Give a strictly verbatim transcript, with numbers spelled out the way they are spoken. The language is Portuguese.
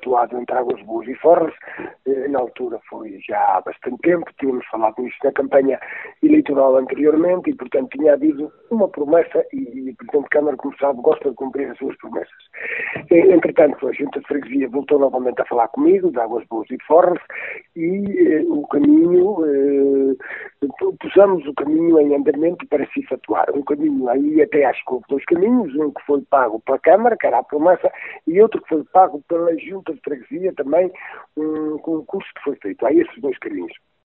efetuado entre Águas Boas e Forres. Na altura foi já há bastante tempo, tínhamos falado nisso na campanha eleitoral anteriormente e, portanto, tinha havido uma promessa e, e o Presidente de Câmara, como sabe, gosta de cumprir as suas promessas. Entretanto, a Junta de Freguesia voltou novamente a falar comigo, de Águas Boas e de Forres, e eh, o caminho, eh, pusemos o caminho em andamento para se efetuar. Um caminho aí, até acho que houve dois caminhos, um que foi pago pela Câmara, que era a promessa, e outro que foi pago pela Junta de Freguesia, também um concurso que foi feito. Há esses dois caminhos.